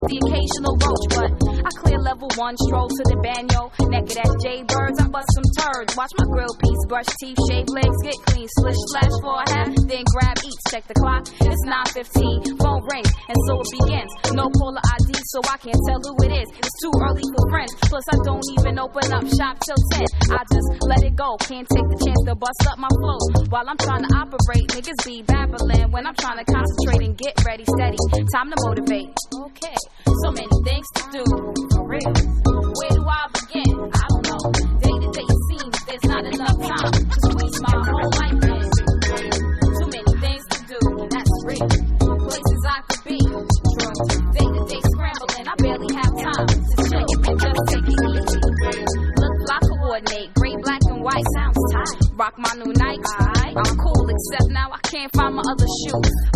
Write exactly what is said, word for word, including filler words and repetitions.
the occasional roach, but I clear level one, stroll to the banyo. Naked as jaybirds, I bust some turds. Watch my grill piece, brush teeth, shave legs, get clean. Slish slash for a half, then grab each. Check the clock, it's nine fifteen. Phone rings, and so it begins. No caller I D, so I can't tell who it is. It's too early for friends. Plus, I don't even open up shop till ten. I just let it go. Can't take the chance to bust up my flow. While I'm trying to operate, niggas be babbling. When I'm trying to concentrate and get ready, steady. Time to motivate. Okay, so many things to do. For real. Where do I begin? I don't know. Day to day it seems there's not enough time to squeeze my whole life in. Too many things to do. That's real. Places I could be. True. Day to day scrambling. I barely have time to chill and just take it easy. Look like coordinate. Gray, black, and white sounds tight. Rock my new Nikes. I'm cool, except now I can't find my other shoes.